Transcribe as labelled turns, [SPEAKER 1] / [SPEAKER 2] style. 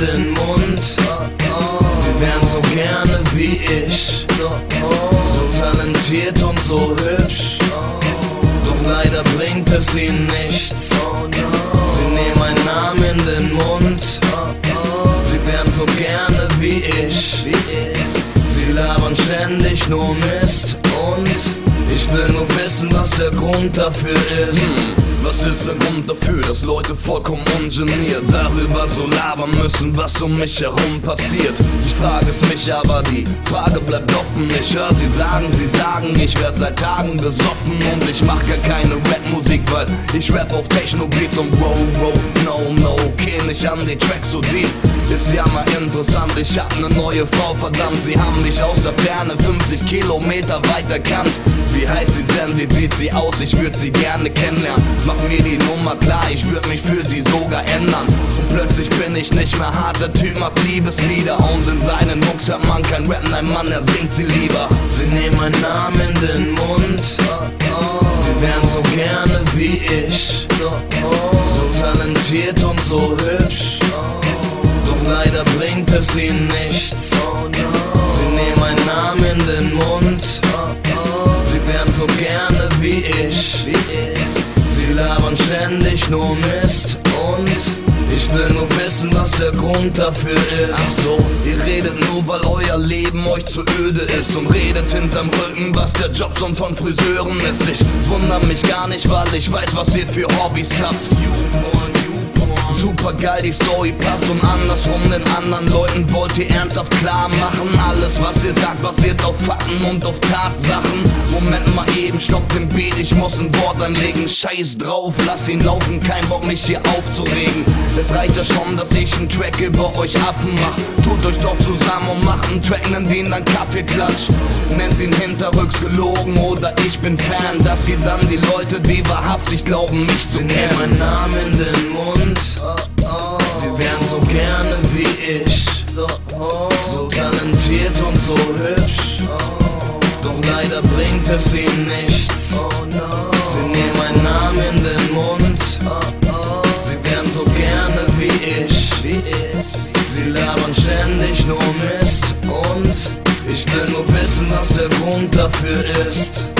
[SPEAKER 1] den Mund. Sie wären so gerne wie ich, so talentiert und so hübsch, doch leider bringt es ihnen nichts. Sie nehmen meinen Namen in den Mund. Sie wären so gerne wie ich. Sie labern ständig nur Mist und ich will nur wissen, was der Grund dafür ist.
[SPEAKER 2] Was ist der Grund dafür, dass Leute vollkommen ungeniert darüber so labern müssen, was um mich herum passiert? Ich frage es mich, aber die Frage bleibt offen. Ich höre sie sagen, ich wär seit Tagen besoffen und ich mach gar keine Rap-Musik, weil ich rap auf Techno-Beats und no, kenn ich an die Tracks so deep. Ist ja mal interessant, ich hab ne neue Frau, verdammt, sie haben mich aus der Ferne 50 Kilometer weit erkannt. Wie heißt sie denn, wie sieht sie aus, ich würd sie gerne kennenlernen. Mach mir die Nummer klar, ich würd mich für sie sogar ändern. Und plötzlich bin ich nicht mehr hart, der Typ macht Liebeslieder und in seinen Mucks hört man kein Rap, nein Mann, er singt sie lieber.
[SPEAKER 1] Sie nehmen meinen Namen in den Mund. Sie wären so gerne wie ich, so talentiert und so hübsch, doch leider bringt es ihnen nichts. Sie nehmen meinen Namen in den Mund. Sie wären so gerne wie ich. Sie labern ständig nur Mist und ich will nur wissen, was der Grund dafür ist.
[SPEAKER 2] Ach so, ihr redet nur, weil euer Leben euch zu öde ist und redet hinterm Rücken, was der Job so von Friseuren ist. Ich wundere mich gar nicht, weil ich weiß, was ihr für Hobbys habt. Super geil, die Story passt und andersrum den anderen Leuten wollt ihr ernsthaft klar machen. Alles, was ihr sagt, basiert auf Fakten und auf Tatsachen. Moment mal eben, stopp den Beat, ich muss ein Wort anlegen. Scheiß drauf, lass ihn laufen, kein Bock mich hier aufzuregen. Es reicht ja schon, dass ich einen Track über euch Affen mach. Tut euch doch zusammen und macht einen Track, nennt ihn dann Kaffeeklatsch. Nennt ihn hinterrücks gelogen oder ich bin Fan. Das geht an die Leute, die wahrhaftig glauben, mich zu kennen.
[SPEAKER 1] Sie nehmen meinen Namen in den Mund. Sie wären so gerne wie ich, so talentiert und so hübsch, doch leider bringt es ihnen nichts. Sie nehmen meinen Namen in den Mund. Sie wären so gerne wie ich. Sie labern ständig nur Mist und ich will nur wissen, was der Grund dafür ist.